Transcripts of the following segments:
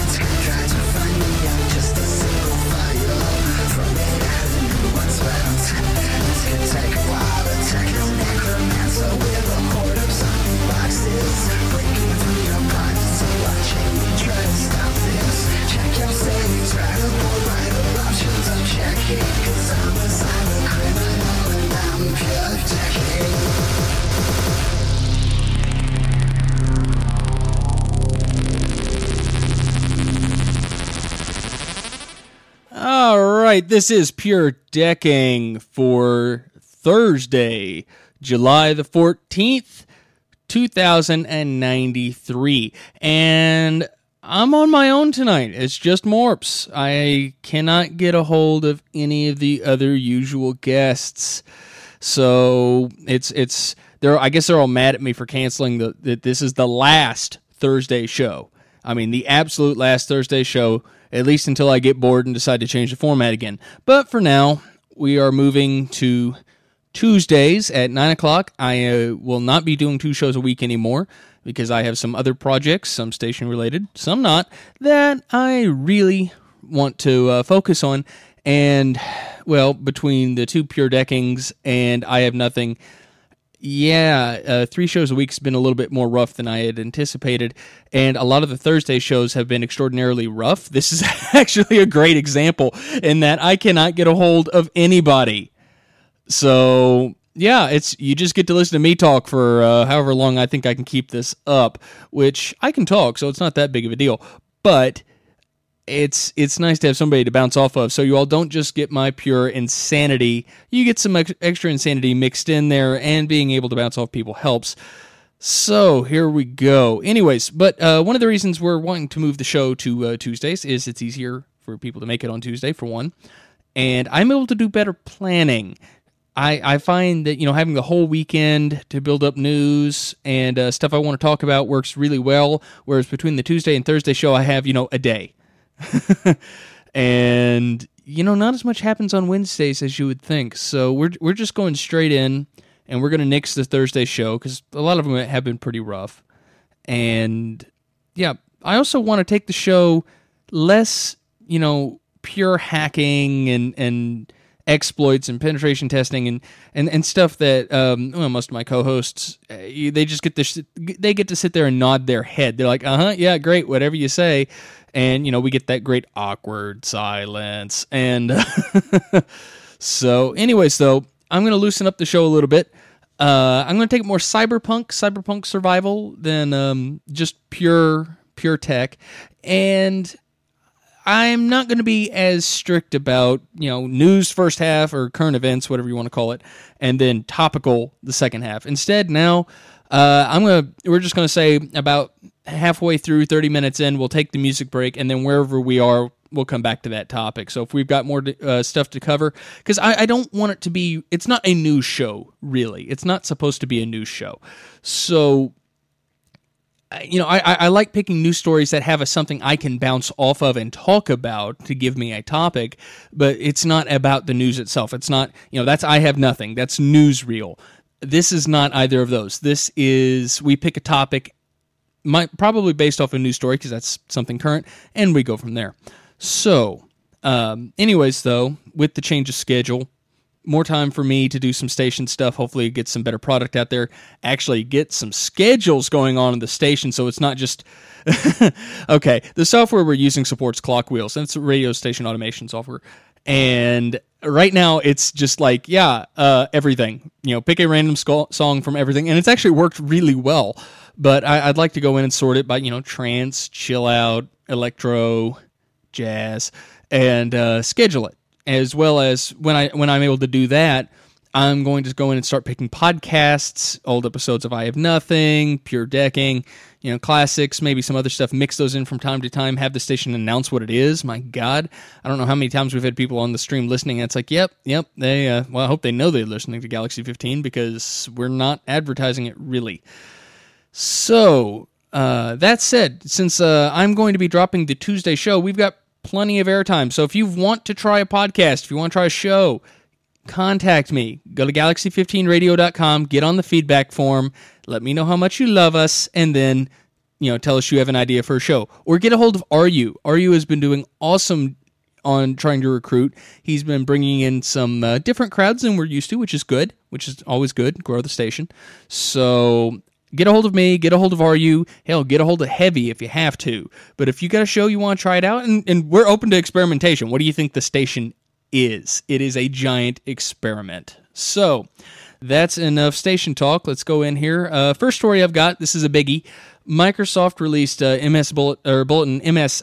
This is Pure Decking for Thursday, July the 14th, 2093. And I'm on my own tonight. It's just Morps. I cannot get a hold of any of the other usual guests. So I guess they're all mad at me for canceling that this is the last Thursday show. I mean, the absolute last Thursday show, at least until I get bored and decide to change the format again. But for now, we are moving to Tuesdays at 9 o'clock. I will not be doing 2 shows a week anymore because I have some other projects, some station-related, some not, that I really want to focus on. And, well, between the 2 Pure Deckings and I Have Nothing, 3 shows a week has been a little bit more rough than I had anticipated, and a lot of the Thursday shows have been extraordinarily rough. This is actually a great example in that I cannot get a hold of anybody. So, yeah, you just get to listen to me talk for however long I think I can keep this up, which I can talk, so it's not that big of a deal. But it's nice to have somebody to bounce off of, so you all don't just get my pure insanity. You get some extra insanity mixed in there, and being able to bounce off people helps. So, here we go. Anyways, but one of the reasons we're wanting to move the show to Tuesdays is it's easier for people to make it on Tuesday, for one, and I'm able to do better planning. I find that, having the whole weekend to build up news and stuff I want to talk about works really well, whereas between the Tuesday and Thursday show, I have, a day. And, not as much happens on Wednesdays as you would think. So we're just going straight in, and we're going to nix the Thursday show, because a lot of them have been pretty rough. And, yeah, I also want to take the show less, pure hacking and exploits and penetration testing and stuff that most of my co-hosts, they just get to sit there and nod their head. They're like, yeah, great, whatever you say. And, we get that great awkward silence. And so anyways, though, I'm going to loosen up the show a little bit. I'm going to take it more cyberpunk survival than just pure tech. And I'm not going to be as strict about, news first half or current events, whatever you want to call it, and then topical the second half. Instead, now, we're just going to say about halfway through, 30 minutes in, we'll take the music break, and then wherever we are, we'll come back to that topic. So if we've got more stuff to cover, because I don't want it to be, it's not a news show, really. It's not supposed to be a news show. So, I like picking news stories that have something I can bounce off of and talk about to give me a topic, but it's not about the news itself. It's not, that's I Have Nothing. That's newsreel. This is not either of those. This is, we pick a topic, probably based off a news story, because that's something current, and we go from there. So, anyways, though, with the change of schedule, more time for me to do some station stuff, hopefully get some better product out there, actually get some schedules going on in the station, so it's not just... Okay, the software we're using supports Clockwheels, and it's a radio station automation software, and right now it's just like, everything. Pick a random song from everything, and it's actually worked really well, but I'd like to go in and sort it by, trance, chill out, electro, jazz, and schedule it. As well as when I'm able to do that, I'm going to go in and start picking podcasts, old episodes of I Have Nothing, Pure Decking, classics, maybe some other stuff, mix those in from time to time, have the station announce what it is. My God, I don't know how many times we've had people on the stream listening, and it's like, yep, they, I hope they know they're listening to Galaxy 15, because we're not advertising it, really. So, that said, since I'm going to be dropping the Tuesday show, we've got plenty of airtime. So if you want to try a podcast, if you want to try a show, contact me. Go to galaxy15radio.com, get on the feedback form, let me know how much you love us, and then tell us you have an idea for a show. Or get a hold of RU. RU has been doing awesome on trying to recruit. He's been bringing in some different crowds than we're used to, which is good, which is always good. Grow the station. So get a hold of me, get a hold of RU. Hell, get a hold of Heavy if you have to. But if you got a show you want to try it out, and we're open to experimentation. What do you think the station is? It is a giant experiment. So that's enough station talk. Let's go in here. First story I've got, this is a biggie. Microsoft released Bulletin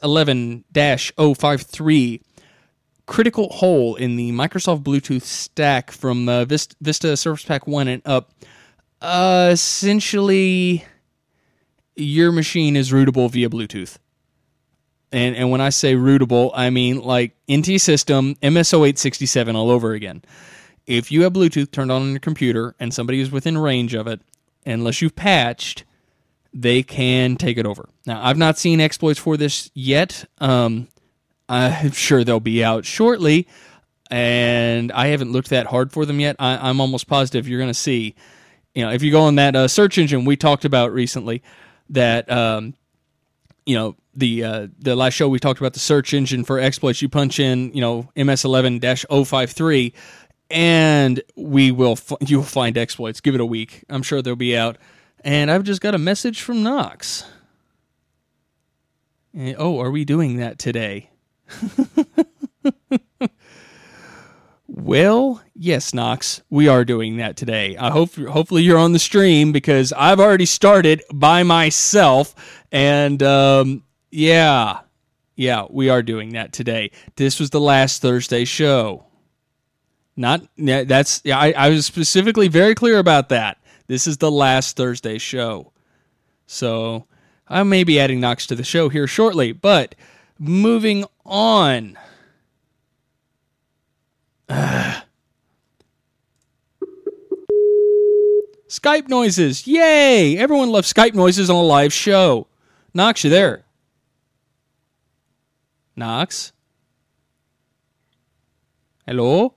MS11-053, critical hole in the Microsoft Bluetooth stack from Vista Service Pack 1 and up. Essentially, your machine is rootable via Bluetooth. And when I say rootable, I mean like NT System, MS0867 all over again. If you have Bluetooth turned on your computer and somebody is within range of it, unless you've patched, they can take it over. Now, I've not seen exploits for this yet. I'm sure they'll be out shortly, and I haven't looked that hard for them yet. I'm almost positive you're going to see, if you go on that search engine we talked about recently, that, the last show we talked about the search engine for exploits, you punch in, MS11-053, and you'll find exploits. Give it a week. I'm sure they'll be out. And I've just got a message from Knox. Are we doing that today? Well, yes, Knox, we are doing that today. Hopefully you're on the stream, because I've already started by myself, and yeah, we are doing that today. This was the last Thursday show. I was specifically very clear about that. This is the last Thursday show. So I may be adding Knox to the show here shortly, but moving on. Skype noises. Yay! Everyone loves Skype noises on a live show. Knox, you there? Knox? Hello?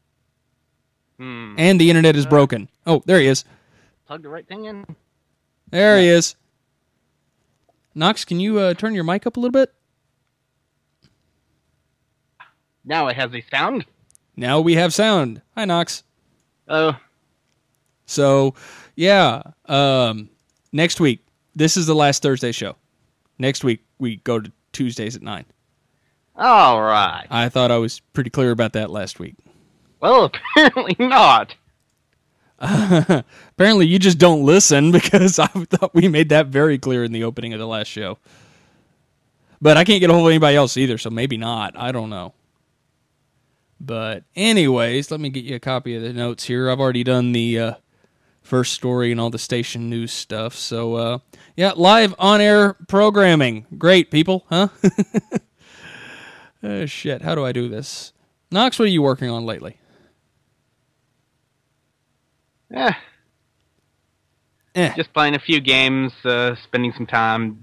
And the internet is broken. Oh, there he is. Plug the right thing in. There he is. Knox, can you turn your mic up a little bit? Now it has a sound. Now we have sound. Hi, Knox. Oh. So, yeah. Next week, this is the last Thursday show. Next week, we go to Tuesdays at 9. All right. I thought I was pretty clear about that last week. Well, apparently not. Apparently you just don't listen, because I thought we made that very clear in the opening of the last show. But I can't get a hold of anybody else either, so maybe not. I don't know. But anyways, let me get you a copy of the notes here. I've already done the first story and all the station news stuff. So, live on-air programming. Great, people, huh? Shit, how do I do this? Knox, what are you working on lately? Just playing a few games, spending some time.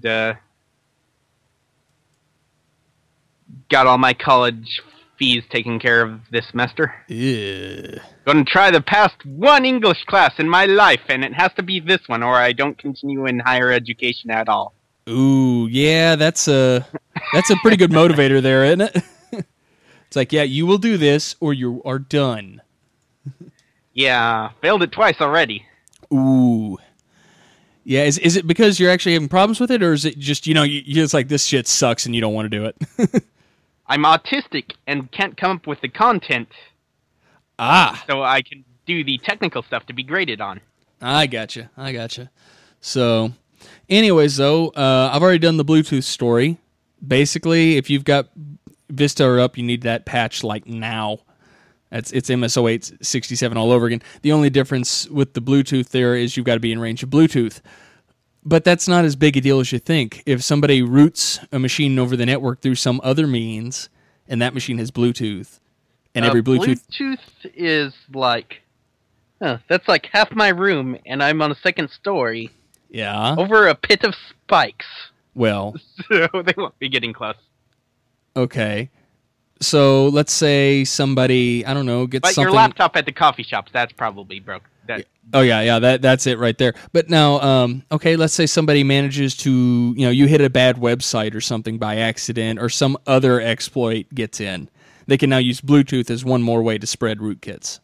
Got all my college fees taken care of this semester. Yeah. Going to try to pass one English class in my life, and it has to be this one, or I don't continue in higher education at all. Ooh, yeah, that's a pretty good motivator there, isn't it? It's like, yeah, you will do this, or you are done. Yeah, failed it twice already. Ooh. Yeah, is it because you're actually having problems with it, or is it just, you're just like, this shit sucks and you don't want to do it? I'm autistic and can't come up with the content. So I can do the technical stuff to be graded on. I gotcha. So, anyways, though, I've already done the Bluetooth story. Basically, if you've got Vista up, you need that patch like now. It's MS0867 all over again. The only difference with the Bluetooth there is you've got to be in range of Bluetooth. But that's not as big a deal as you think. If somebody roots a machine over the network through some other means, and that machine has Bluetooth, and every Bluetooth is like, that's like half my room, and I'm on a second story. Yeah. Over a pit of spikes. Well. So they won't be getting close. Okay. So let's say somebody, I don't know, gets something. But your laptop at the coffee shop, that's probably broke. Oh yeah, that's it right there. But now, okay, let's say somebody manages to, you hit a bad website or something by accident, or some other exploit gets in. They can now use Bluetooth as one more way to spread rootkits.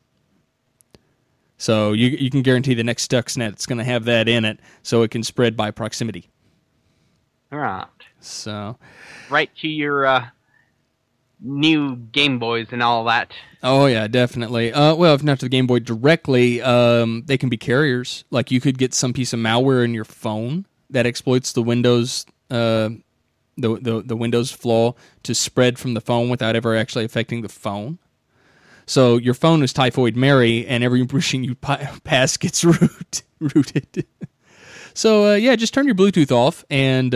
So you can guarantee the next Stuxnet is going to have that in it, so it can spread by proximity. Right. So, right to your new Game Boys and all that. Oh yeah, definitely. Well, if not to the Game Boy directly, they can be carriers. Like you could get some piece of malware in your phone that exploits the Windows, the Windows flaw to spread from the phone without ever actually affecting the phone. So your phone is Typhoid Mary, and every machine you pass gets rooted. So yeah, just turn your Bluetooth off and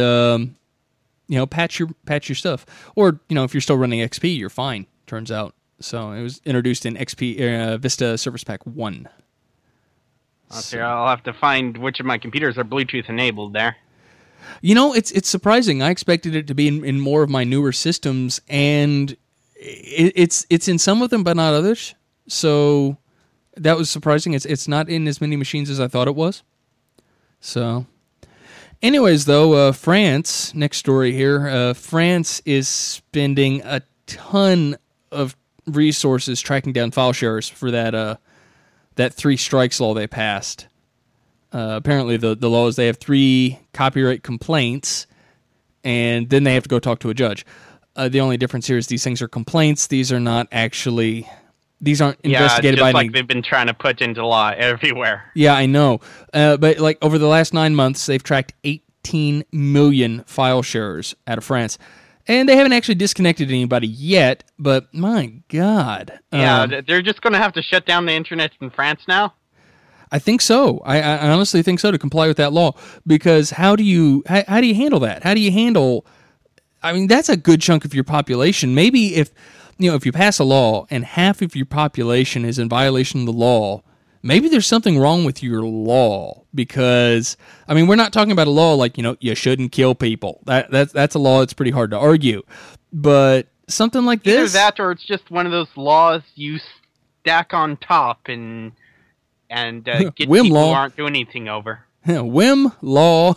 patch your stuff. Or if you're still running XP, you're fine. Turns out. So it was introduced in XP Vista Service Pack 1. Okay, I'll have to find which of my computers are Bluetooth enabled there. It's surprising. I expected it to be in more of my newer systems, and it's in some of them, but not others. So that was surprising. It's not in as many machines as I thought it was. So, anyways, though, France. Next story here. France is spending a ton of resources tracking down file sharers for that 3 strikes law they passed. Apparently, the law is they have 3 copyright complaints, and then they have to go talk to a judge. The only difference here is these things are complaints. These are not actually. These aren't investigated by. Yeah, just like they've been trying to put into law everywhere. Yeah, I know. But like over the last 9 months, they've tracked 18 million file sharers out of France. And they haven't actually disconnected anybody yet, but my God. Yeah, they're just going to have to shut down the internet in France now? I think so. I honestly think so, to comply with that law. Because how do you handle that? How do you handle... I mean, that's a good chunk of your population. Maybe if you pass a law and half of your population is in violation of the law, maybe there's something wrong with your law. Because, I mean, we're not talking about a law like, you shouldn't kill people. That's a law that's pretty hard to argue. But something like this... Either that, or it's just one of those laws you stack on top and get people who aren't doing anything over. Whim law.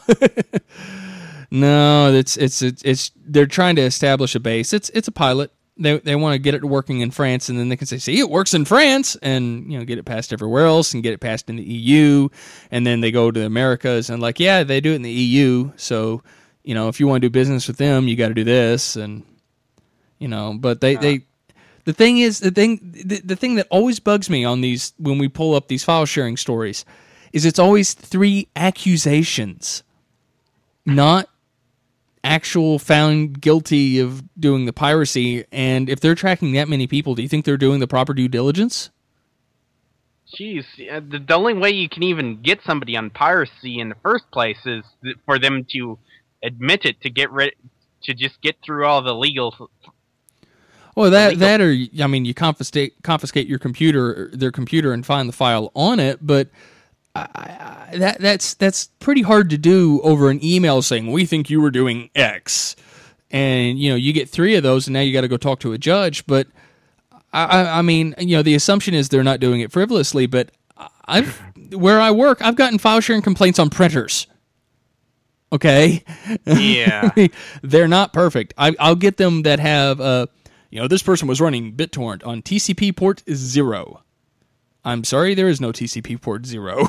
No, it's they're trying to establish a base. It's a pilot. They want to get it working in France, and then they can say, see, it works in France, and get it passed everywhere else, and get it passed in the EU, and then they go to the Americas, and like, yeah, they do it in the EU, so, if you want to do business with them, you got to do this, and, but the thing that always bugs me on these, when we pull up these file sharing stories, is it's always 3 accusations, not actual found guilty of doing the piracy. And if they're tracking that many people, do you think they're doing the proper due diligence? Jeez, the only way you can even get somebody on piracy in the first place is for them to admit it, to just get through all the legal. Well, that or I mean, you confiscate their computer and find the file on it, but. That's pretty hard to do over an email saying, we think you were doing X. And, you get 3 of those, and now you got to go talk to a judge. But, I mean, the assumption is they're not doing it frivolously, but where I work, I've gotten file sharing complaints on printers. Okay? Yeah. They're not perfect. I'll get them that have, this person was running BitTorrent on TCP port 0. I'm sorry, there is no TCP port 0.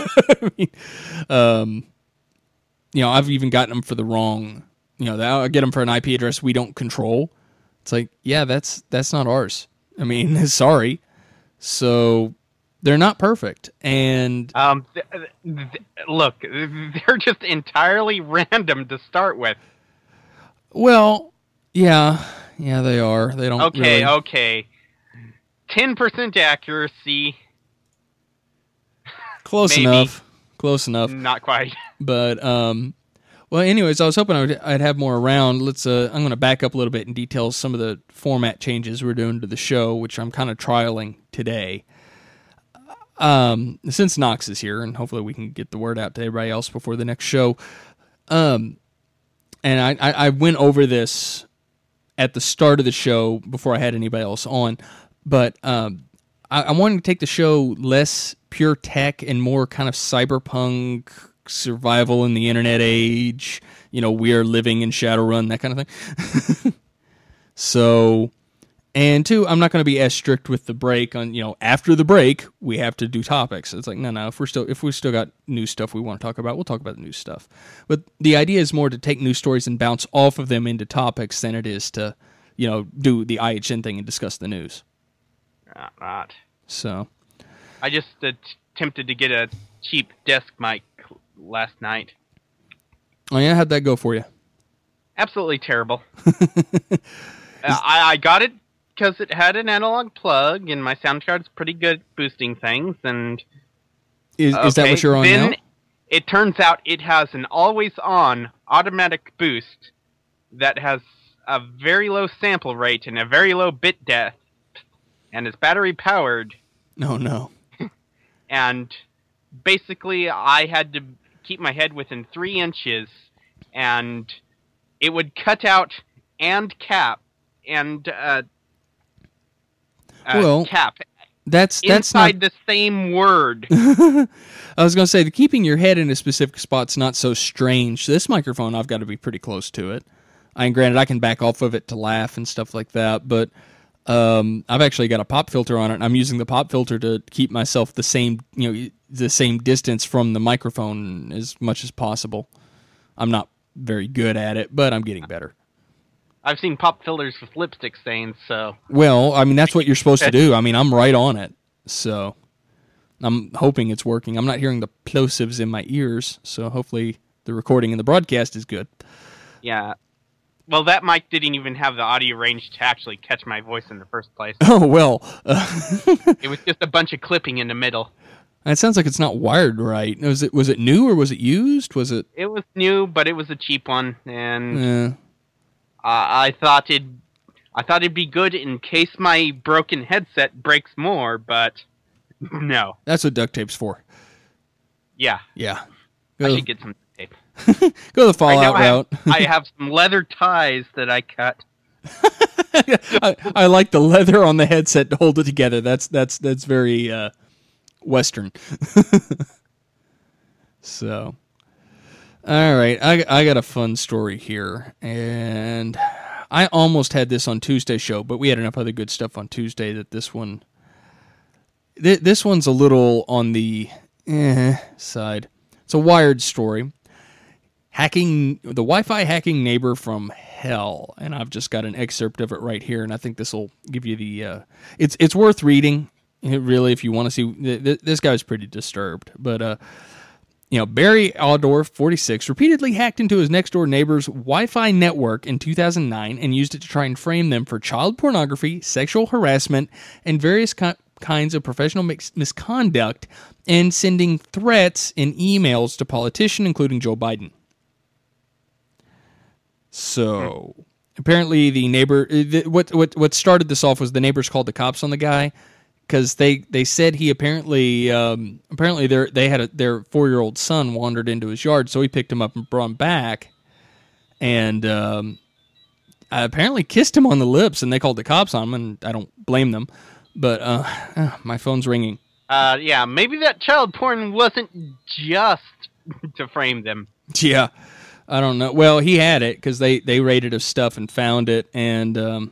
I mean, I've even gotten them for the wrong, I get them for an IP address we don't control. It's like, yeah, that's not ours. I mean, sorry. So they're not perfect. And look, they're just entirely random to start with. Well, yeah, they are. They don't. Okay. 10% accuracy. Close enough. Not quite. But well, anyways, I was hoping I'd have more around. I'm going to back up a little bit and detail some of the format changes we're doing to the show, which I'm kind of trialing today. Since Knox is here, and hopefully we can get the word out to everybody else before the next show. And I went over this at the start of the show before I had anybody else on. But I wanted to take the show less pure tech and more kind of cyberpunk survival in the internet age. We are living in Shadowrun, that kind of thing. So, and two, I'm not going to be as strict with the break on, after the break, we have to do topics. It's like, no, if we still got new stuff we want to talk about, we'll talk about the new stuff. But the idea is more to take news stories and bounce off of them into topics than it is to, do the IHN thing and discuss the news. Right. So. I just attempted to get a cheap desk mic last night. Oh yeah, how'd that go for you? Absolutely terrible. I got it because it had an analog plug, and my sound card's pretty good at boosting things. And is that what you're on now? It turns out it has an always-on automatic boost that has a very low sample rate and a very low bit depth, and is battery powered. Oh no. And basically, I had to keep my head within 3 inches, and it would cut out and cap and cap. That's inside not the same word. I was going to say, keeping your head in a specific spot's not so strange. This microphone, I've got to be pretty close to it. Granted, I can back off of it to laugh and stuff like that, but I've actually got a pop filter on it, and I'm using the pop filter to keep myself the same distance from the microphone as much as possible. I'm not very good at it, but I'm getting better. I've seen pop filters with lipstick stains, so... Well, that's what you're supposed to do. I'm right on it, so I'm hoping it's working. I'm not hearing the plosives in my ears, so hopefully the recording and the broadcast is good. Yeah. Well, that mic didn't even have the audio range to actually catch my voice in the first place. Oh, well. It was just a bunch of clipping in the middle. It sounds like it's not wired right. Was it new or was it used? It was new, but it was a cheap one, and I thought it'd be good in case my broken headset breaks more, but no. That's what duct tape's for. Yeah. Yeah. I should get some tape. Go the Fallout route. I have some leather ties that I cut. I like the leather on the headset to hold it together. That's very Western. So, all right, I got a fun story here, and I almost had this on Tuesday's show, but we had enough other good stuff on Tuesday that this one's a little on the side. It's a Wired story. The Wi-Fi hacking neighbor from hell, and I've just got an excerpt of it right here, and I think this will give you the. It's worth reading, really, if you want to see. This guy's pretty disturbed, but Barry Aldorf, 46, repeatedly hacked into his next door neighbor's Wi-Fi network in 2009 and used it to try and frame them for child pornography, sexual harassment, and various kinds of professional misconduct, and sending threats in emails to politicians, including Joe Biden. So, apparently the neighbor... What started this off was the neighbors called the cops on the guy, because they said he apparently their 4-year-old son wandered into his yard, so he picked him up and brought him back, and apparently kissed him on the lips, and they called the cops on him, and I don't blame them, but my phone's ringing. Yeah, maybe that child porn wasn't just to frame them. Yeah, I don't know. Well, he had it because they raided his stuff and found it, and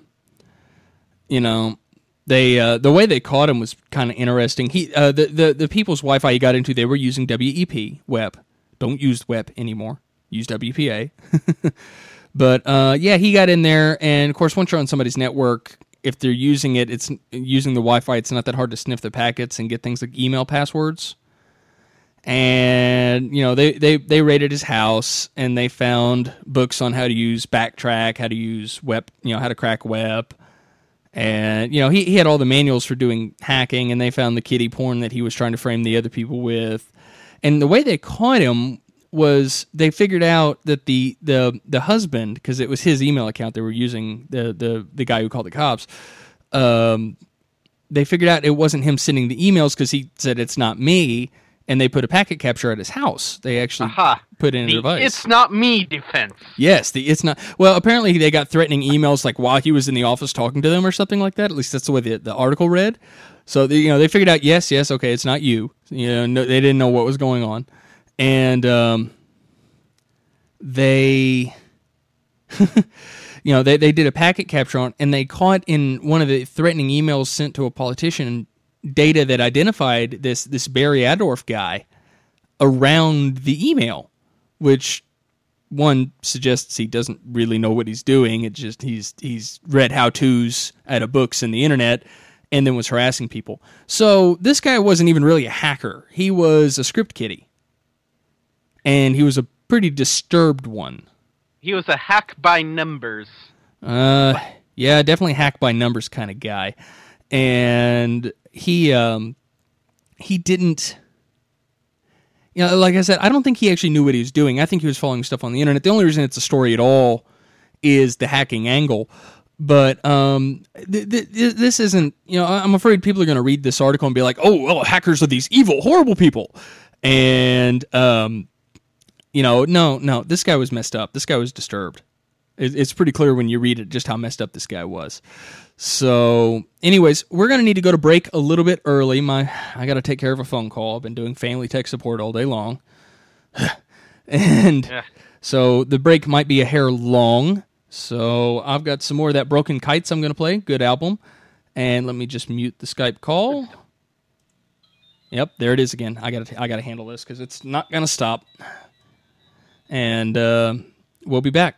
they the way they caught him was kind of interesting. The people's Wi-Fi he got into, they were using WEP WEP. Don't use WEP anymore. Use WPA. But he got in there, and of course, once you're on somebody's network, if they're using it, it's using the Wi-Fi. It's not that hard to sniff the packets and get things like email passwords. And they raided his house, and they found books on how to use Backtrack, how to use WEP, how to crack WEP. And, he had all the manuals for doing hacking, and they found the kiddie porn that he was trying to frame the other people with. And the way they caught him was they figured out that the husband, because it was his email account they were using, the guy who called the cops, they figured out it wasn't him sending the emails because he said, "It's not me." and they put a packet capture at his house. They actually put in a device. It's not me defense. Yes, it's not. Well, apparently they got threatening emails like while he was in the office talking to them or something like that. At least that's the way the article read. So they figured out yes, okay, it's not you. No, they didn't know what was going on, and they. They did a packet capture on, and they caught in one of the threatening emails sent to a politician data that identified this Barry Adorf guy around the email, which one suggests he doesn't really know what he's doing. It just he's read how-tos out of books in the internet and then was harassing people. So this guy wasn't even really a hacker. He was a script kiddie, and he was a pretty disturbed one. He was a hack by numbers. Yeah, definitely hack by numbers kind of guy. And he didn't, like I said, I don't think he actually knew what he was doing. I think he was following stuff on the internet. The only reason it's a story at all is the hacking angle. But this isn't, I'm afraid people are going to read this article and be like, oh, well, hackers are these evil, horrible people. And, no, this guy was messed up. This guy was disturbed. It's pretty clear when you read it just how messed up this guy was. So, anyways, we're going to need to go to break a little bit early. I got to take care of a phone call. I've been doing family tech support all day long. And so the break might be a hair long. So I've got some more of that Broken Kites I'm going to play. Good album. And let me just mute the Skype call. Yep, there it is again. I got to handle this because it's not going to stop. And we'll be back.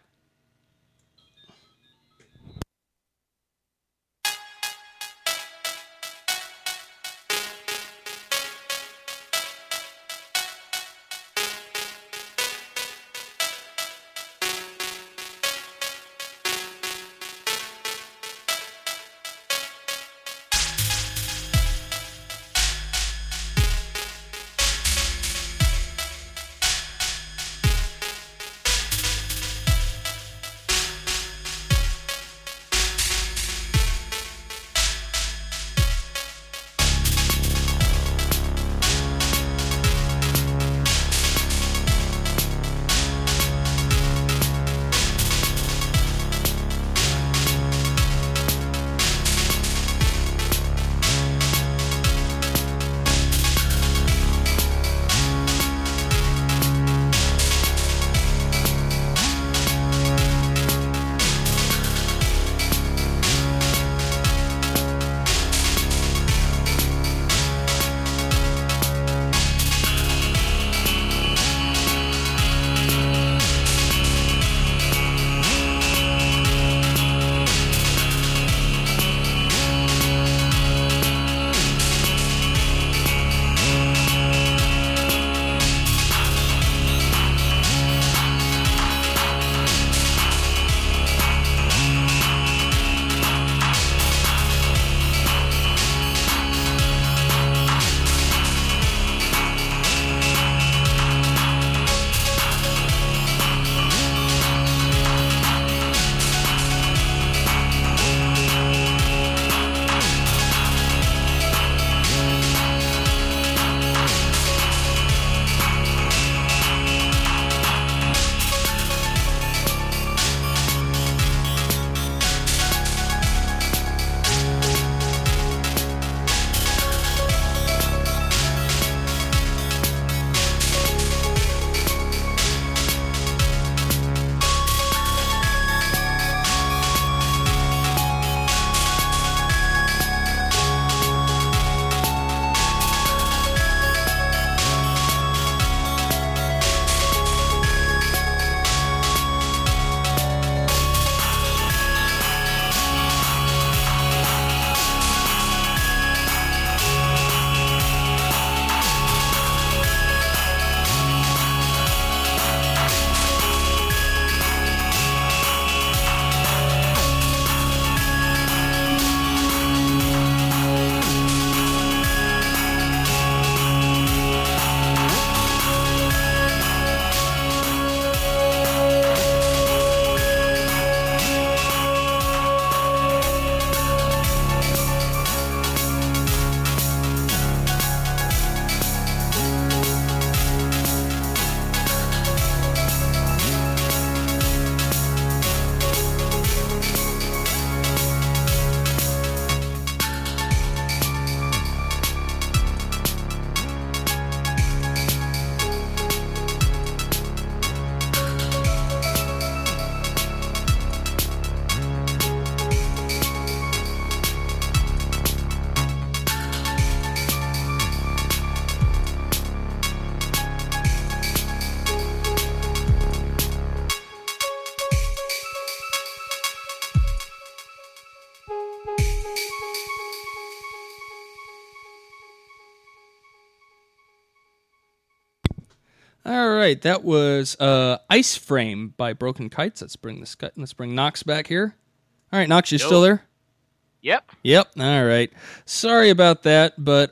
right, that was Ice Frame by Broken Kites. Let's bring Knox back here. All right, Knox, you still there? Yep. Yep. All right. Sorry about that, but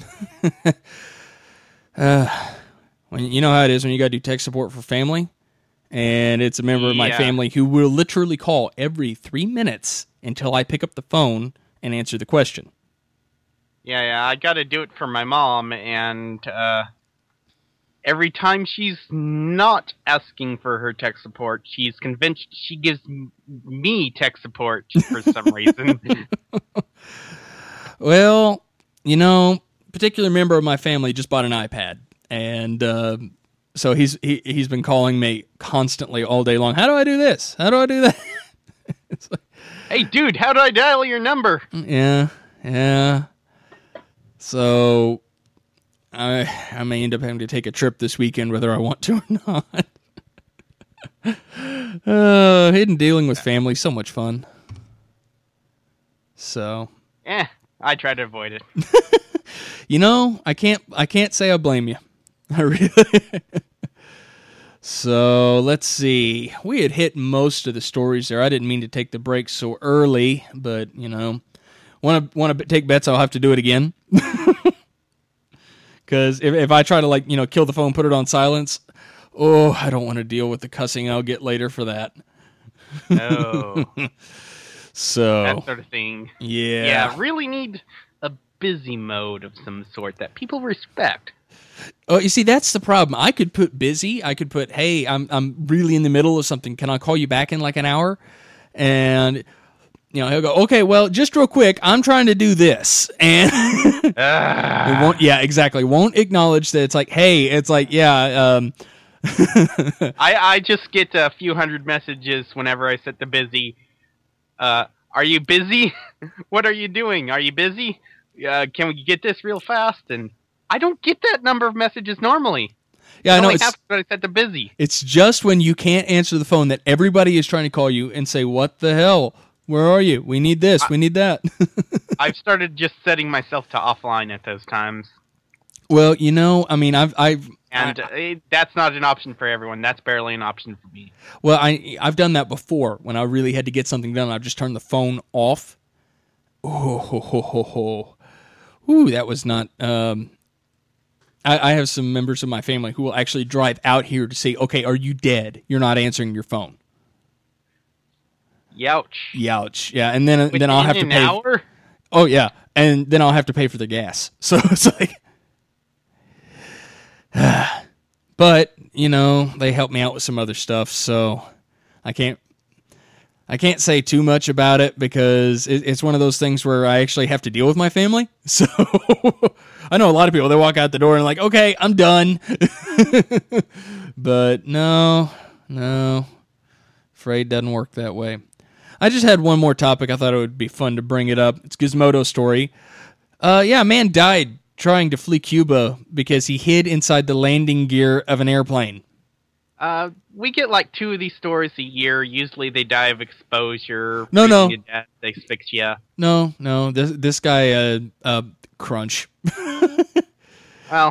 when you know how it is when you got to do tech support for family, and it's a member of my family who will literally call every 3 minutes until I pick up the phone and answer the question. Yeah, I got to do it for my mom, and every time she's not asking for her tech support, she's convinced she gives me tech support for some reason. Well, particular member of my family just bought an iPad, and so he's been calling me constantly all day long. How do I do this? How do I do that? It's like, hey, dude, how do I dial your number? Yeah. So I may end up having to take a trip this weekend, whether I want to or not. Hidden dealing with family, so much fun. So. I try to avoid it. I can't say I blame you. I really. So let's see. We had hit most of the stories there. I didn't mean to take the break so early, but want to take bets I'll have to do it again. Because if I try to kill the phone, put it on silence, I don't want to deal with the cussing I'll get later for that. Oh. So that sort of thing. Yeah. Yeah, really need a busy mode of some sort that people respect. Oh, you see, that's the problem. I could put busy. I could put, hey, I'm really in the middle of something. Can I call you back in like an hour? And he'll go, okay, well, just real quick, I'm trying to do this. And it won't, yeah, exactly. Won't acknowledge that it's like, hey, it's like, yeah. I just get a few hundred messages whenever I set the busy. Are you busy? What are you doing? Are you busy? Can we get this real fast? And I don't get that number of messages normally. Yeah, I know. It's when I set the busy. It's just when you can't answer the phone that everybody is trying to call you and say, what the hell? Where are you? We need this. We need that. I've started just setting myself to offline at those times. Well, I mean, that's not an option for everyone. That's barely an option for me. Well, I've done that before when I really had to get something done. I've just turned the phone off. Ooh, that was not. I have some members of my family who will actually drive out here to say, okay, are you dead? You're not answering your phone. Youch. Yeah, and then I'll have to pay. An hour? Oh yeah, and then I'll have to pay for the gas. So it's like, but they help me out with some other stuff, so I can't say too much about it because it's one of those things where I actually have to deal with my family. So I know a lot of people, they walk out the door and like, okay, I'm done. But no, afraid it doesn't work that way. I just had one more topic. I thought it would be fun to bring it up. It's Gizmodo story. A man died trying to flee Cuba because he hid inside the landing gear of an airplane. We get like 2 of these stories a year. Usually they die of exposure. No. Death, they asphyxia. No. This guy, crunch. Well,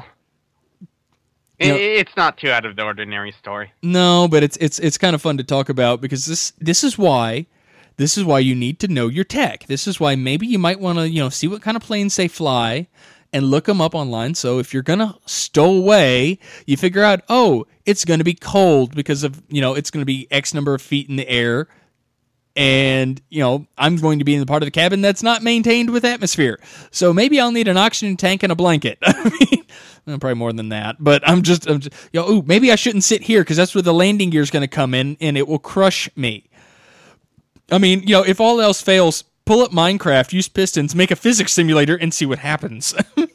it's not too out of the ordinary story. No, but it's kind of fun to talk about because this is why you need to know your tech. This is why maybe you might want to see what kind of planes they fly and look them up online. So if you're gonna stow away, you figure out, it's going to be cold because of it's going to be X number of feet in the air, and I'm going to be in the part of the cabin that's not maintained with atmosphere. So maybe I'll need an oxygen tank and a blanket. I mean, probably more than that, but I'm just maybe I shouldn't sit here because that's where the landing gear is going to come in and it will crush me. I mean, if all else fails, pull up Minecraft, use pistons, make a physics simulator, and see what happens.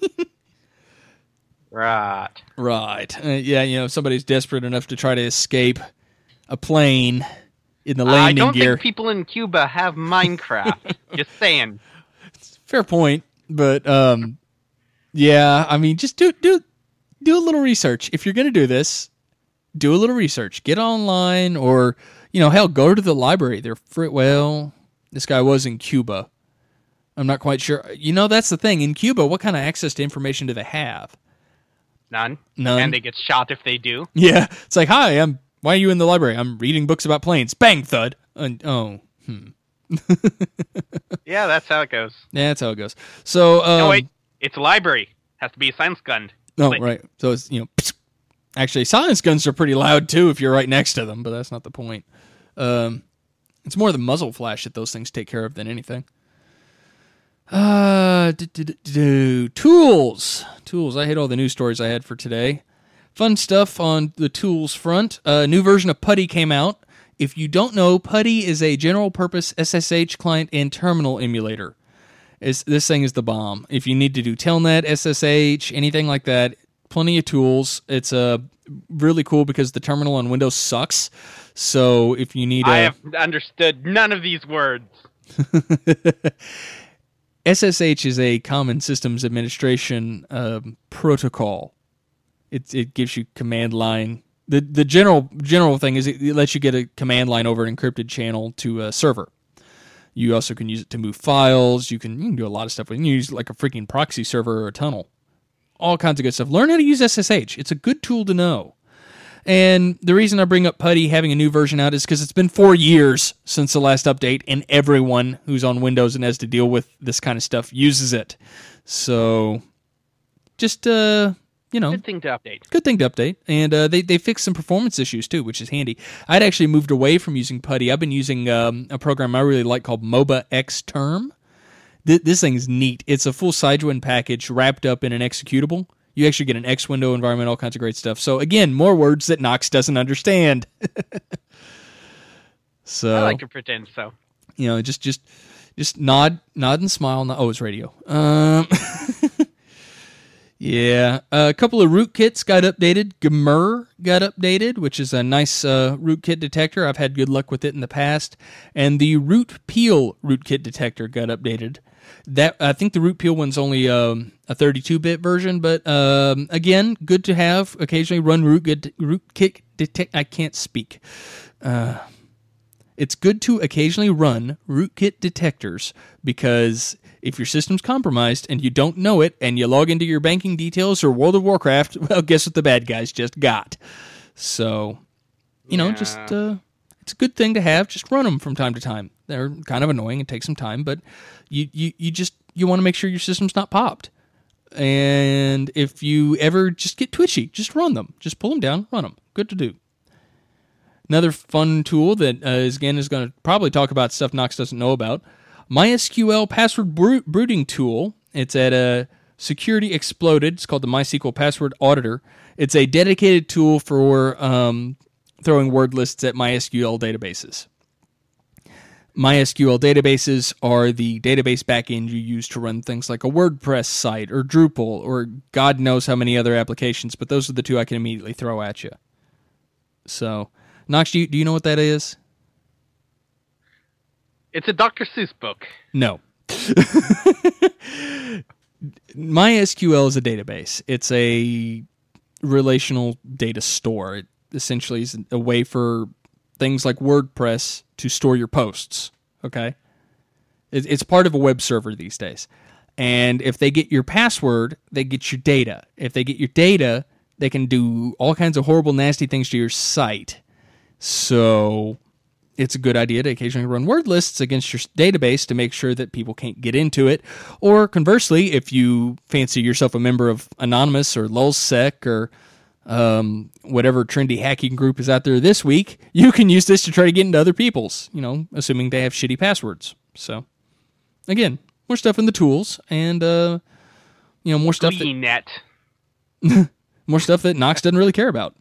Right. Yeah, if somebody's desperate enough to try to escape a plane in the landing gear. I don't think people in Cuba have Minecraft. Just saying. Fair point, but yeah, I mean, just do a little research. If you're going to do this, do a little research. Get online or, hell, go to the library. This guy was in Cuba. I'm not quite sure. That's the thing. In Cuba, what kind of access to information do they have? None. None. And they get shot if they do. Yeah, it's like, hi, why are you in the library? I'm reading books about planes. Bang, thud. Yeah, that's how it goes. Yeah, that's how it goes. So, no, wait, it's a library. Has to be a science gun. Oh, right. So it's, actually, science guns are pretty loud too if you're right next to them, but that's not the point. It's more the muzzle flash that those things take care of than anything. Tools. I hate all the news stories I had for today. Fun stuff on the tools front. A new version of PuTTY came out. If you don't know, PuTTY is a general-purpose SSH client and terminal emulator. This thing is the bomb. If you need to do Telnet, SSH, anything like that, plenty of tools. It's really cool because the terminal on Windows sucks. So if you need I have understood none of these words. SSH is a common systems administration protocol. It gives you command line. The general thing is it lets you get a command line over an encrypted channel to a server. You also can use it to move files. You can do a lot of stuff. You can use like a freaking proxy server or a tunnel. All kinds of good stuff. Learn how to use SSH. It's a good tool to know. And the reason I bring up PuTTY having a new version out is because it's been 4 years since the last update, and everyone who's on Windows and has to deal with this kind of stuff uses it. So, just, Good thing to update. Good thing to update. And they fixed some performance issues, too, which is handy. I'd actually moved away from using PuTTY. I've been using a program I really like called MobaXterm. This thing's neat. It's a full Cygwin package wrapped up in an executable. You actually get an X window environment, all kinds of great stuff. So, again, more words that Knox doesn't understand. So I like to pretend so. Just nod and smile. Oh, it's radio. Yeah. A couple of rootkits got updated. Gmur got updated, which is a nice rootkit detector. I've had good luck with it in the past. And the RootPeel rootkit detector got updated. I think the RootPeel one's only a 32-bit version, but again, good to have. Occasionally run rootkit detect. I can't speak. It's good to occasionally run rootkit detectors because if your system's compromised and you don't know it and you log into your banking details or World of Warcraft, well, guess what the bad guys just got. So, just it's a good thing to have. Just run them from time to time. They're kind of annoying and take some time, but you want to make sure your system's not popped. And if you ever just get twitchy, just run them. Just pull them down, run them. Good to do. Another fun tool that is going to probably talk about stuff Knox doesn't know about. MySQL password brooding tool. It's at Security Exploded. It's called the MySQL Password Auditor. It's a dedicated tool for throwing word lists at MySQL databases. MySQL databases are the database backend you use to run things like a WordPress site or Drupal or God knows how many other applications, but those are the two I can immediately throw at you. So, Knox, do you know what that is? It's a Dr. Seuss book. No. MySQL is a database. It's a relational data store. It essentially is a way for things like WordPress to store your posts, okay? It's part of a web server these days. And if they get your password, they get your data. If they get your data, they can do all kinds of horrible, nasty things to your site. So it's a good idea to occasionally run word lists against your database to make sure that people can't get into it. Or conversely, if you fancy yourself a member of Anonymous or Lulzsec or whatever trendy hacking group is out there this week, you can use this to try to get into other people's, assuming they have shitty passwords. So, again, more stuff in the tools and, more stuff more stuff that Knox doesn't really care about.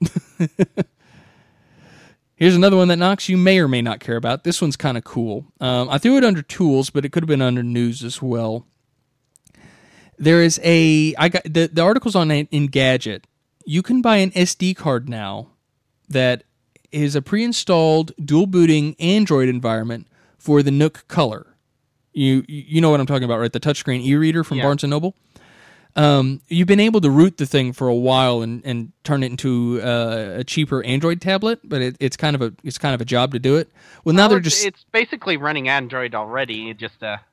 Here's another one that Knox you may or may not care about. This one's kind of cool. I threw it under tools, but it could have been under news as well. There is the article's on Engadget. You can buy an SD card now that is a pre-installed dual booting Android environment for the Nook Color. You know what I'm talking about, right? The touchscreen e-reader from Barnes & Noble. You've been able to root the thing for a while and turn it into a cheaper Android tablet, but it's kind of a job to do it. Well, now it's basically running Android already.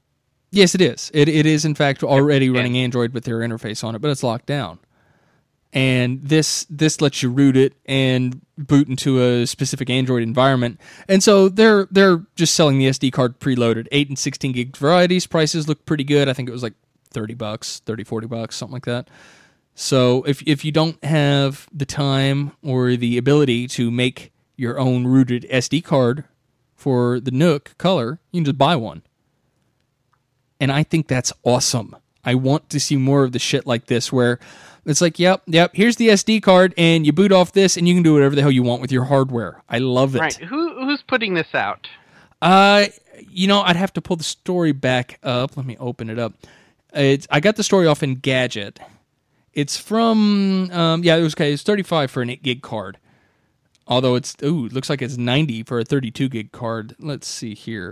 Yes, it is. It is in fact already running Android with their interface on it, but it's locked down. and this lets you root it and boot into a specific Android environment. And so they're just selling the SD card preloaded. 8 and 16 gig varieties. Prices look pretty good. I think it was like $30, $40, something like that. So if you don't have the time or the ability to make your own rooted SD card for the Nook color, you can just buy one. And I think that's awesome. I want to see more of the shit like this where it's like, yep, here's the SD card, and you boot off this, and you can do whatever the hell you want with your hardware. I love it. Right. Who's putting this out? I'd have to pull the story back up. Let me open it up. I got the story off Engadget. It's from, it was okay. It's $35 for an 8 gig card. Although it looks like it's $90 for a 32 gig card. Let's see here.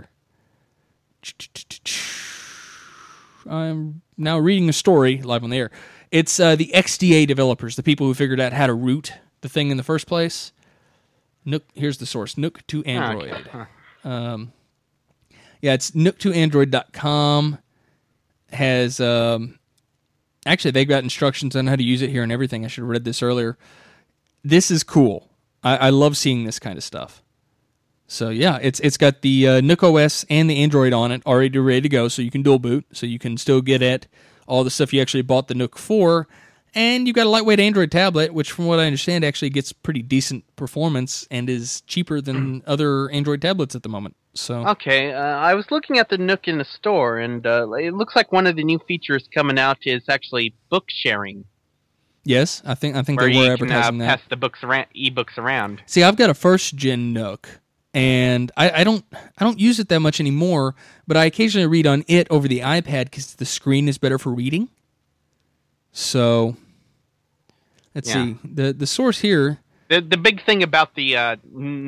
I'm now reading a story live on the air. It's the XDA developers, the people who figured out how to root the thing in the first place. Nook. Here's the source. Nook to Android. It's nook2android.com. Has actually they've got instructions on how to use it here and everything. I should have read this earlier. This is cool. I love seeing this kind of stuff. So yeah, it's got the Nook OS and the Android on it already ready to go, so you can dual boot, so you can still get at all the stuff you actually bought the Nook for, and you've got a lightweight Android tablet, which from what I understand actually gets pretty decent performance and is cheaper than other Android tablets at the moment. So okay, I was looking at the Nook in the store, and it looks like one of the new features coming out is actually book sharing. Yes, I think they were advertising that. Pass the ebooks around. See, I've got a first gen Nook. And I don't use it that much anymore, but I occasionally read on it over the iPad because the screen is better for reading. So let's see the source here. The big thing about the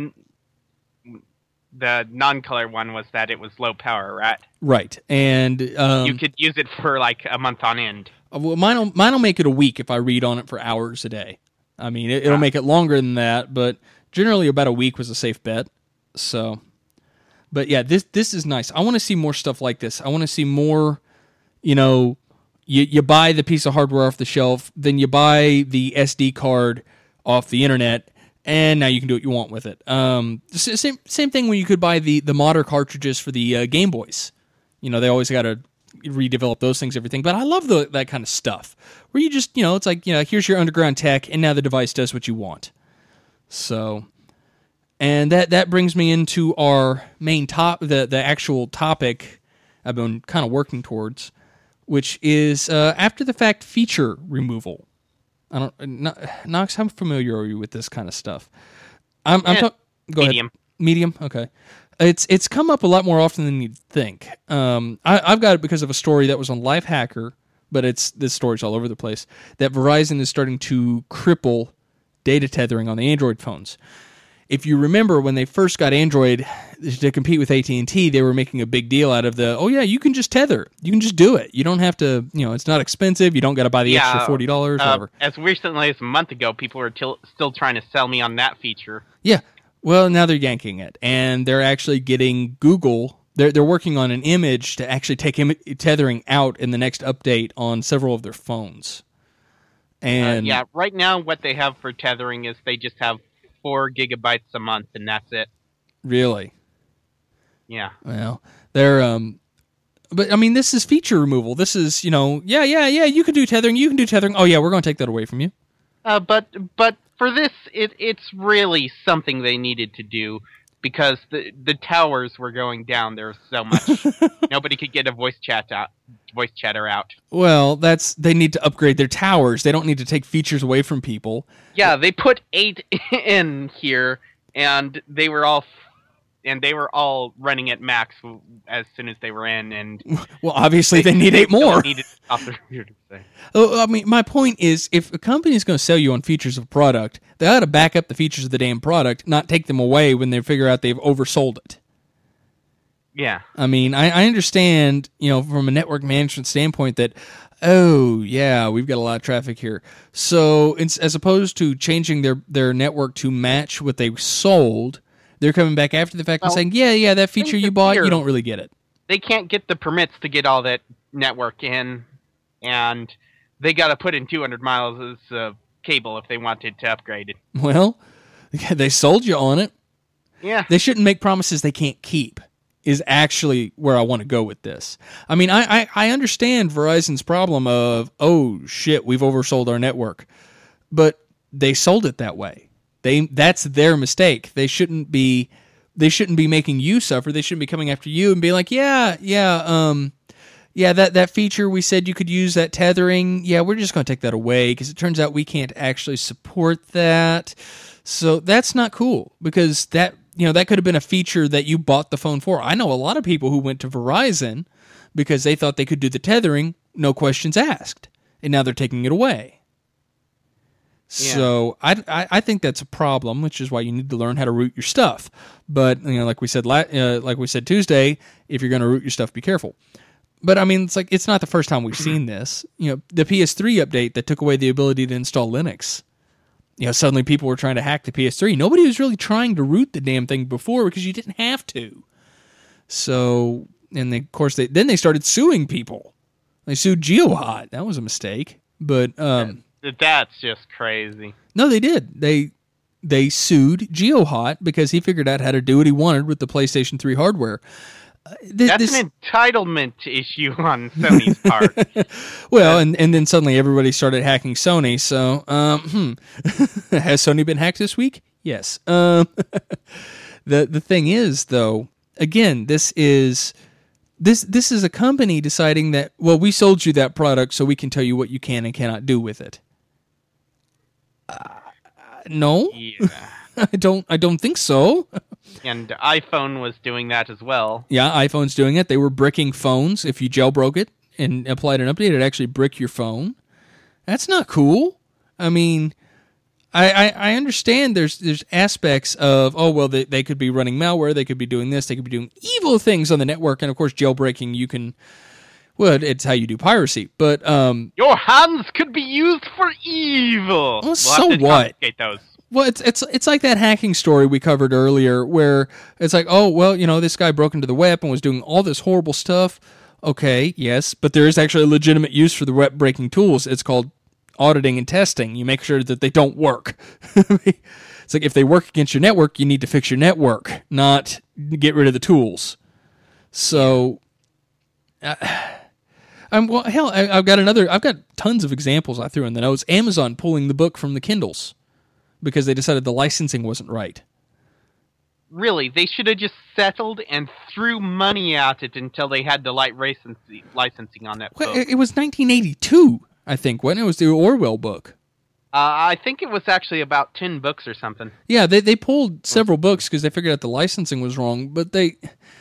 non-color one was that it was low power, right? Right, and you could use it for like a month on end. Well, mine'll make it a week if I read on it for hours a day. I mean, it'll make it longer than that, but generally about a week was a safe bet. So, but yeah, this is nice. I want to see more stuff like this. I want to see more, you buy the piece of hardware off the shelf, then you buy the SD card off the internet, and now you can do what you want with it. Same thing when you could buy the modder cartridges for the Game Boys. They always got to redevelop those things, everything. But I love that kind of stuff where you just, it's like, here's your underground tech, and now the device does what you want. So... And that brings me into our main the actual topic I've been kind of working towards, which is after the fact feature removal. Knox, how familiar are you with this kind of stuff? Go medium. ahead. Medium. Okay. It's come up a lot more often than you'd think. I've got it because of a story that was on Lifehacker, but this story's all over the place. That Verizon is starting to cripple data tethering on the Android phones. If you remember when they first got Android to compete with AT&T, they were making a big deal out of you can just tether. You can just do it. You don't have to, it's not expensive. You don't got to buy the extra $40. Whatever. As recently as a month ago, people were still trying to sell me on that feature. Yeah. Well, now they're yanking it. And they're actually getting Google. They're working on an image to actually take tethering out in the next update on several of their phones. And right now what they have for tethering is they just have 4 gigabytes a month, and that's it. Really? Yeah. Well, they're but I mean, this is feature removal. This is, you can do tethering. You can do tethering. Oh yeah, we're going to take that away from you. But for this, it's really something they needed to do because the towers were going down there so much. Nobody could get a voice chatter out. Well, they need to upgrade their towers. They don't need to take features away from people. Yeah, they put 8 in here, and they were all running at max as soon as they were in. And well, obviously they need 8 more. I mean, my point is, if a company is going to sell you on features of a product, they ought to back up the features of the damn product, not take them away when they figure out they've oversold it. Yeah. I mean, I understand, from a network management standpoint that, we've got a lot of traffic here. So as opposed to changing their network to match what they sold, they're coming back after the fact and saying, that feature you bought, you don't really get it. They can't get the permits to get all that network in, and they got to put in 200 miles of cable if they wanted to upgrade it. Well, they sold you on it. Yeah. They shouldn't make promises they can't keep, is actually where I want to go with this. I mean, I understand Verizon's problem of, oh, shit, we've oversold our network. But they sold it that way. That's their mistake. They shouldn't be making you suffer. They shouldn't be coming after you and be like, that feature we said you could use, that tethering, we're just going to take that away because it turns out we can't actually support that. So that's not cool, because that could have been a feature that you bought the phone for. I know a lot of people who went to Verizon because they thought they could do the tethering, no questions asked, and now they're taking it away. Yeah. So I think that's a problem, which is why you need to learn how to root your stuff. But like we said Tuesday, if you're going to root your stuff, be careful. But I mean, it's not the first time we've seen this. The PS3 update that took away the ability to install Linux. Suddenly people were trying to hack the PS3. Nobody was really trying to root the damn thing before because you didn't have to. So, and of course, they started suing people. They sued GeoHot. That was a mistake. But that's just crazy. No, they did. They sued GeoHot because he figured out how to do what he wanted with the PlayStation 3 hardware. That's an entitlement issue on Sony's part. Well, and then suddenly everybody started hacking Sony. So, has Sony been hacked this week? Yes. The thing is, though, again, this is a company deciding that, well, we sold you that product, so we can tell you what you can and cannot do with it. No, yeah. I don't think so. And iPhone was doing that as well. Yeah, iPhone's doing it. They were bricking phones. If you jailbroke it and applied an update, it'd actually brick your phone. That's not cool. I mean, I understand there's aspects of, they could be running malware, they could be doing this, they could be doing evil things on the network, and of course jailbreaking it's how you do piracy. But your hands could be used for evil. Well, so what? Those. Well, it's like that hacking story we covered earlier, where it's like, this guy broke into the web and was doing all this horrible stuff. Okay, yes, but there is actually a legitimate use for the web breaking tools. It's called auditing and testing. You make sure that they don't work. It's like if they work against your network, you need to fix your network, not get rid of the tools. So, I've got tons of examples I threw in the notes. Amazon pulling the book from the Kindles because they decided the licensing wasn't right. Really, they should have just settled and threw money at it until they had the licensing on that book. It was 1982, I think, when it was the Orwell book. I think it was actually about 10 books or something. Yeah, they pulled several books because they figured out the licensing was wrong, but they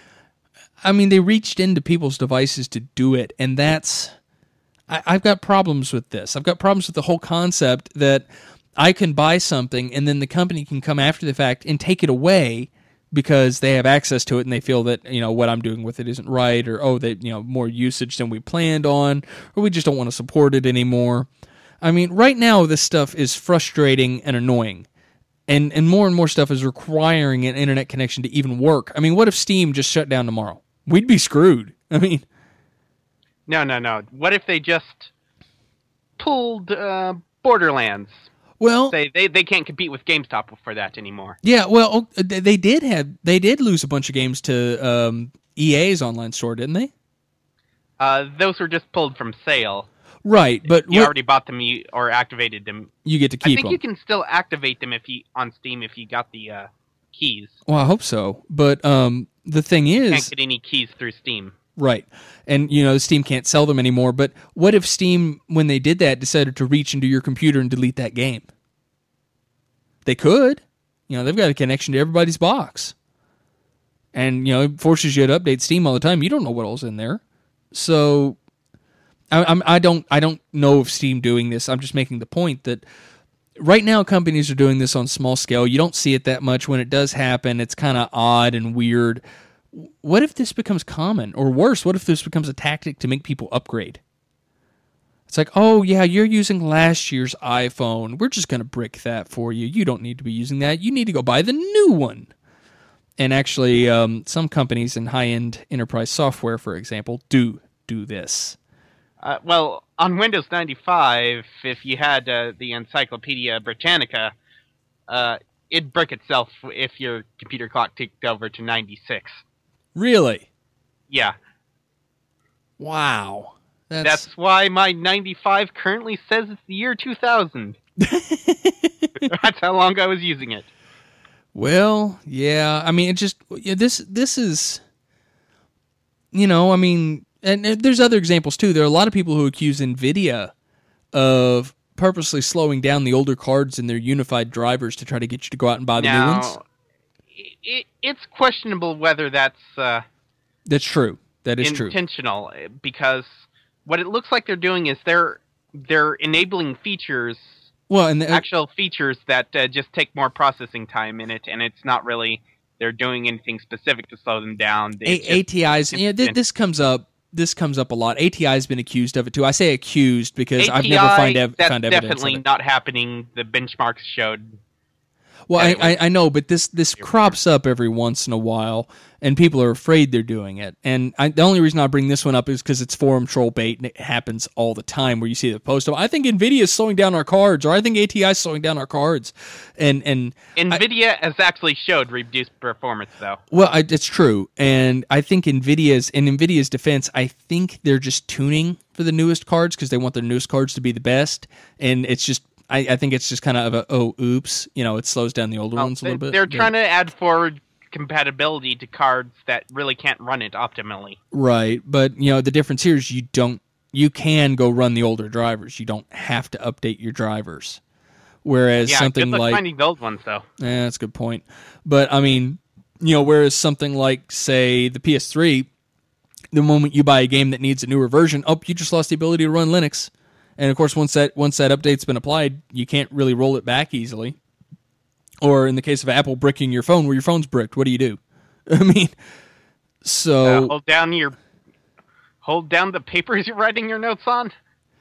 reached into people's devices to do it, and that's... I've got problems with this. I've got problems with the whole concept that I can buy something and then the company can come after the fact and take it away because they have access to it and they feel that, what I'm doing with it isn't right, or, more usage than we planned on, or we just don't want to support it anymore. I mean, right now this stuff is frustrating and annoying. And more stuff is requiring an internet connection to even work. I mean, what if Steam just shut down tomorrow? We'd be screwed. I mean... No. What if they just pulled Borderlands? Well, they can't compete with GameStop for that anymore. Yeah, well, they did lose a bunch of games to EA's online store, didn't they? Those were just pulled from sale. Right, but you already bought them or activated them. You get to keep them. I think you can still activate them on Steam if you got the keys. Well, I hope so. But the thing is, you can't get any keys through Steam. Right. And, Steam can't sell them anymore. But what if Steam, when they did that, decided to reach into your computer and delete that game? They could. They've got a connection to everybody's box. And, it forces you to update Steam all the time. You don't know what all's in there. So, I don't know of Steam doing this. I'm just making the point that right now companies are doing this on small scale. You don't see it that much. When it does happen, it's kind of odd and weird. What if this becomes common? Or worse, what if this becomes a tactic to make people upgrade? It's like, oh, yeah, you're using last year's iPhone. We're just going to brick that for you. You don't need to be using that. You need to go buy the new one. And actually, some companies in high-end enterprise software, for example, do this. Well, on Windows 95, if you had the Encyclopedia Britannica, it'd break itself if your computer clock ticked over to 96. Really? Yeah. Wow. That's why my 95 currently says it's the year 2000. That's how long I was using it. Well, yeah. I mean, this is, I mean, and there's other examples too. There are a lot of people who accuse NVIDIA of purposely slowing down the older cards in their unified drivers to try to get you to go out and buy the new ones. It's questionable whether that's true. That is intentional, because what it looks like they're doing is they're enabling features. Well, and actual features that just take more processing time in it, and it's not really they're doing anything specific to slow them down. ATIs, this comes up. This comes up a lot. ATI has been accused of it too. I say accused because I've never found evidence. That's definitely not happening. The benchmarks showed. Well, anyway. I know, but this crops up every once in a while, and people are afraid they're doing it. And the only reason I bring this one up is because it's forum troll bait, and it happens all the time where you see the post of, I think NVIDIA is slowing down our cards, or I think ATI is slowing down our cards. And NVIDIA has actually showed reduced performance, though. Well, it's true. And I think in NVIDIA's defense, I think they're just tuning for the newest cards because they want their newest cards to be the best. And it's just... I think it's just kind of oops, it slows down the older ones a little bit. They're trying to add forward compatibility to cards that really can't run it optimally. Right, but the difference here is you can go run the older drivers. You don't have to update your drivers. Whereas something like finding the old ones though. Yeah, that's a good point. But I mean, whereas something like say the PS3, the moment you buy a game that needs a newer version, you just lost the ability to run Linux. And of course, once that update's been applied, you can't really roll it back easily. Or in the case of Apple bricking your phone, where your phone's bricked, what do you do? I mean, so hold down the papers you're writing your notes on.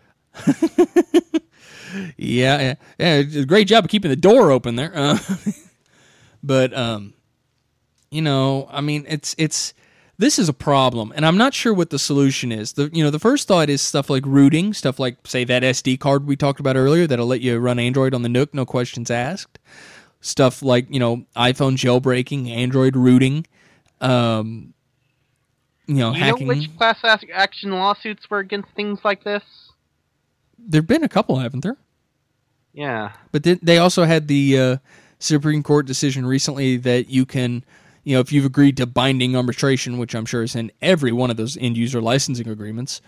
yeah, great job of keeping the door open there. But I mean, it's. This is a problem, and I'm not sure what the solution is. The first thought is stuff like rooting, stuff like, say, that SD card we talked about earlier that'll let you run Android on the Nook, no questions asked. Stuff like, iPhone jailbreaking, Android rooting, hacking. Which class action lawsuits were against things like this? There've been a couple, haven't there? Yeah. But they also had the Supreme Court decision recently that you can... if you've agreed to binding arbitration, which I'm sure is in every one of those end-user licensing agreements,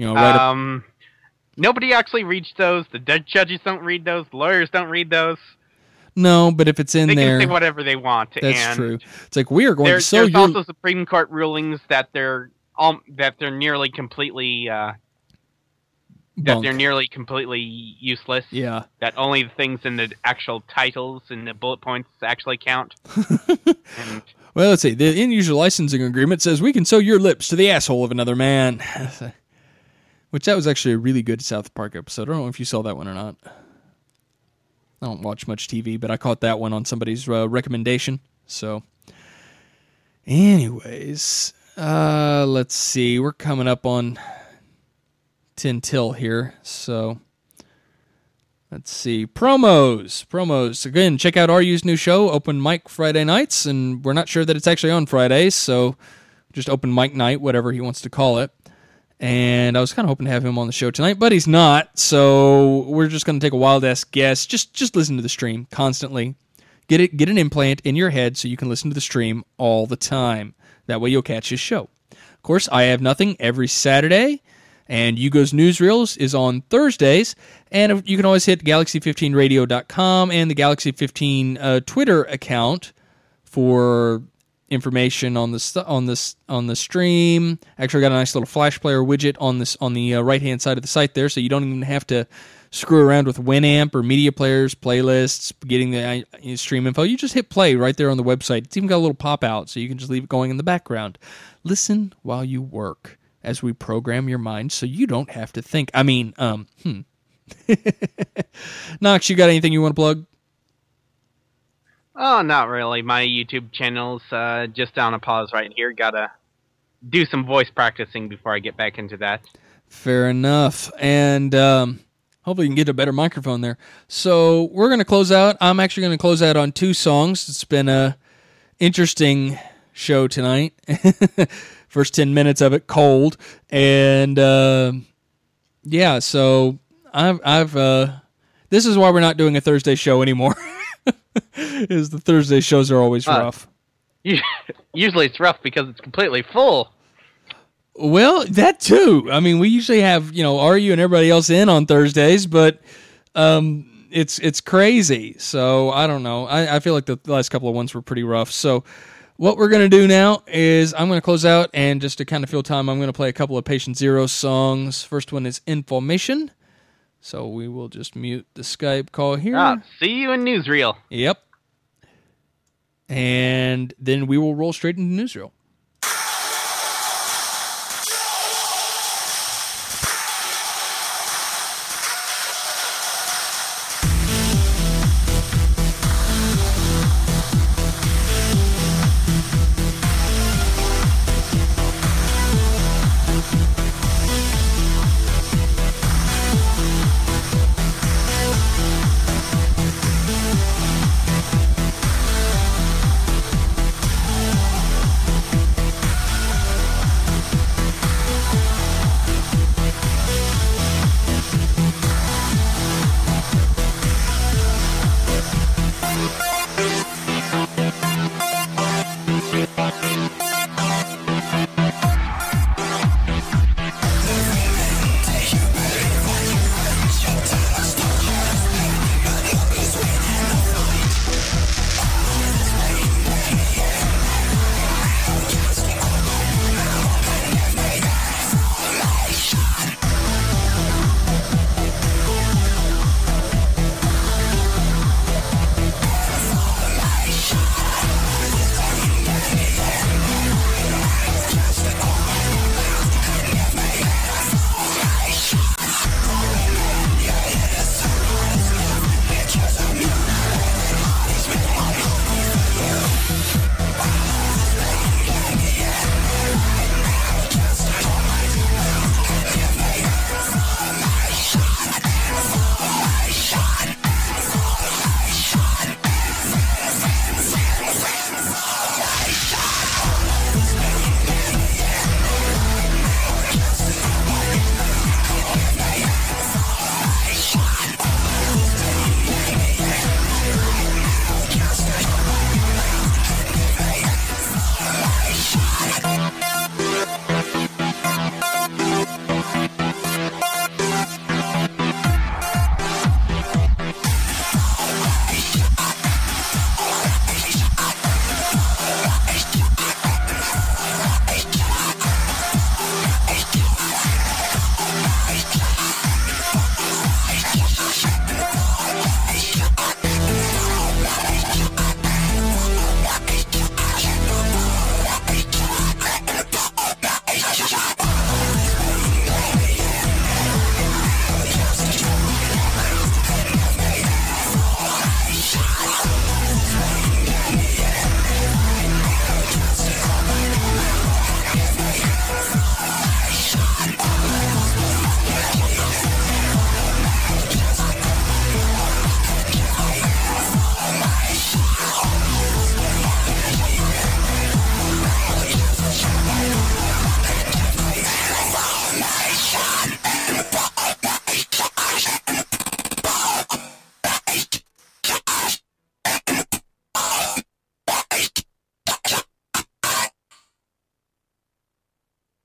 nobody actually reads those. The judges don't read those. The lawyers don't read those. No, but if it's in there... They can say whatever they want. That's true. It's like, we are going to sue you... There's also Supreme Court rulings that they're nearly completely... that they're nearly completely useless. Yeah. That only the things in the actual titles and the bullet points actually count. Well, let's see. The end-user licensing agreement says we can sew your lips to the asshole of another man. Which, that was actually a really good South Park episode. I don't know if you saw that one or not. I don't watch much TV, but I caught that one on somebody's recommendation. So, anyways, let's see. We're coming up on 10 till here, so... Let's see. Promos. Again, check out RU's new show, Open Mic Friday nights, and we're not sure that it's actually on Fridays, so just Open Mic Night, whatever he wants to call it. And I was kind of hoping to have him on the show tonight, but he's not, so we're just going to take a wild-ass guess. Just listen to the stream constantly. Get an implant in your head so you can listen to the stream all the time. That way you'll catch his show. Of course, I Have Nothing every Saturday. And Yugo's Newsreels is on Thursdays, and you can always hit Galaxy15Radio.com and the Galaxy15 Twitter account for information on the stream. Actually, I got a nice little Flash Player widget on the right hand side of the site there, so you don't even have to screw around with Winamp or media players, playlists, getting the stream info. You just hit play right there on the website. It's even got a little pop out, so you can just leave it going in the background. Listen while you work, as we program your mind so you don't have to think. I mean, Knox, you got anything you want to plug? Oh, not really. My YouTube channel's just on a pause right here. Gotta do some voice practicing before I get back into that. Fair enough. And hopefully you can get a better microphone there. So we're going to close out. I'm actually going to close out on 2 songs. It's been a interesting show tonight. First 10 minutes of it cold. And yeah, so I've this is why we're not doing a Thursday show anymore. Is the Thursday shows are always rough. Usually it's rough because it's completely full. Well, that too. I mean, we usually have, RU and everybody else in on Thursdays, but it's crazy. So I don't know. I feel like the last couple of ones were pretty rough. So what we're going to do now is I'm going to close out, and just to kind of fill time, I'm going to play a couple of Patient Zero songs. First one is Information. So we will just mute the Skype call here. See you in Newsreel. Yep. And then we will roll straight into Newsreel.